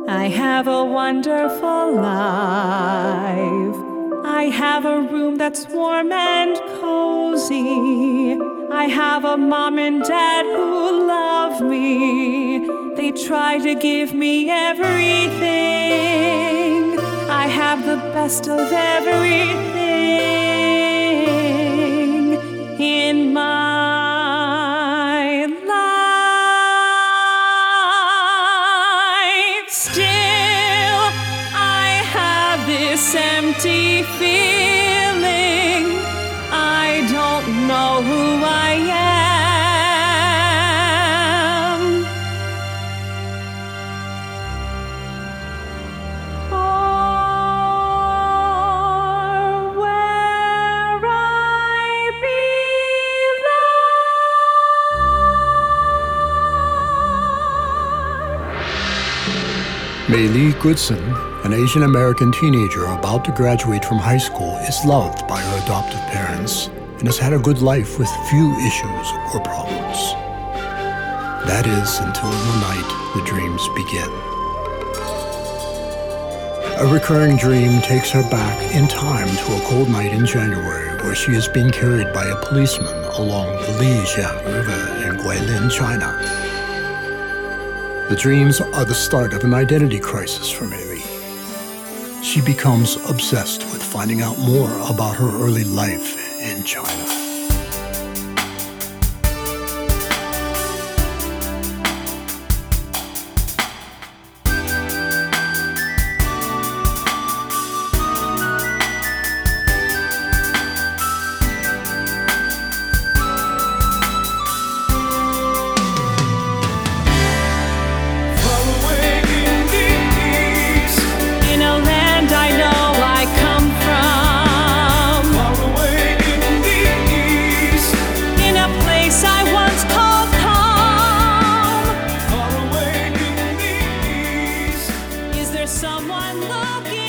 I have a wonderful life. I have a room that's warm and cozy. I have a mom and dad who love me. They try to give me everything. I have the best of everything in my life. Still, I have this empty feeling. I don't know who I am, or where I belong. Mei Lee Goodson, an Asian American teenager about to graduate from high school, is loved by her adoptive parents and has had a good life with few issues or problems. That is until the night the dreams begin. A recurring dream takes her back in time to a cold night in January where she is being carried by a policeman along the Lijiang River in Guilin, China. The dreams are the start of an identity crisis for Mei Lee. She becomes obsessed with finding out more about her early life in China. Someone looking